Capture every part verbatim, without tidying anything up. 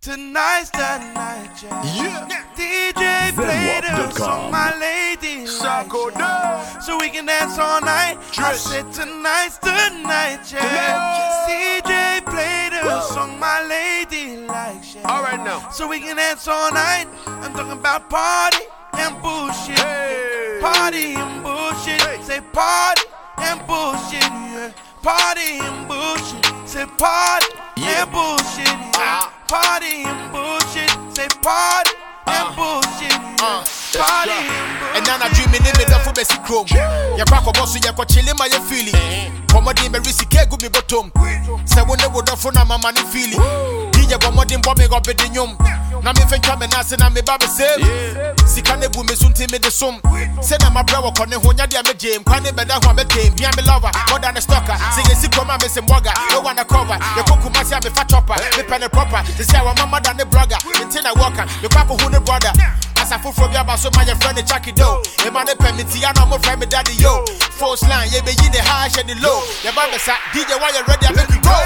Tonight's the night, yeah. yeah. D J played a song my lady likes, so we can dance all night. Trish. I said tonight's the night, yeah. D J played a song my lady likes, yeah. All right now, so we can dance all night. I'm talking about party and bullshit, hey. Party and bullshit, hey. Say party and bullshit, yeah. Party and bullshit, say party yeah. and bullshit, yeah. Uh-huh. Party and bullshit, say party uh, and bullshit, yeah. uh, party and bullshit. And now I dream in the for basic chrome. Ya crack a boss, ya chilling my feeling. Comedy me risky, good me bottom. Say when they would have fun, my money feeling. DJ Bomodin Bobby got bedinium. Now me think I'm an ass and I'm a baby save. Sikane boom is soon me the sum. Send my brother on the Honya Diamond Jam, Quane Beda Homme Game, Yam Lover, more than a stalker. Sing a sick woman, Miss Mwaga, no one a cover. The Kokumasi have a fat chopper, the pen proper. The say our mama than the brother, the Tina Walker, the Papa Huna brother. As I full from your so my friend the Chucky Doe. The man the Pemitiano, my friend, daddy yo. Force line, ye be in the high and the low. The Baba sat, D J, why you ready? I make you go.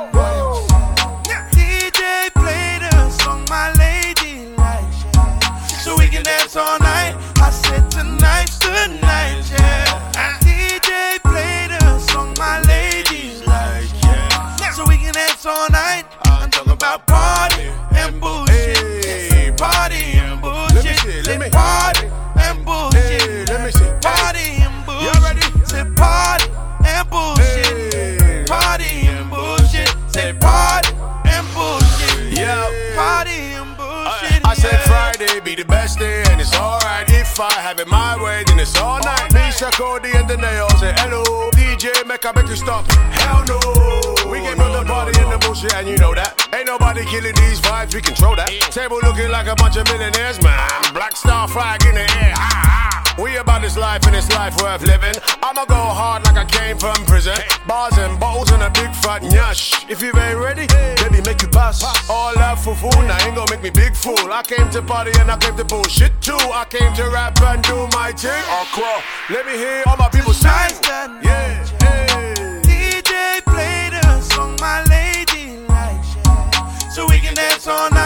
D J played a song my lady likes, yeah. So we can dance all night. I said tonight's the night, yeah. D J played a song my lady likes, yeah. So we can dance all night. I'm talking about party and bullshit. Hey. Party and bullshit. Say, say party and bullshit. Hey, let me see. Party and bullshit. Say party and bullshit. Hey. Party and bullshit. Say party and bullshit. Yeah. Party and bullshit. I, I said Friday be the best day, and it's alright. If I have it my way, then it's all night. Misha Cody and the nail say hello. D J make I make you stop. Hell no. We can build the party in the bullshit, and you know that. Ain't nobody killing these vibes, we control that. Table looking like a bunch of millionaires, man. Black star flag in the air. We about this life and this life worth living. I'ma go hard like I came from prison. Bars and bottles and a big fat nyash. If you ain't ready, baby, make you pass. All love for fool, now ain't gonna make me big fool. I came to party and I came to bullshit too. I came to rap and do my thing. Aqua, let me hear all my people sing. Yeah, hey. D J played a song my lady likes, yeah. So we can dance all night.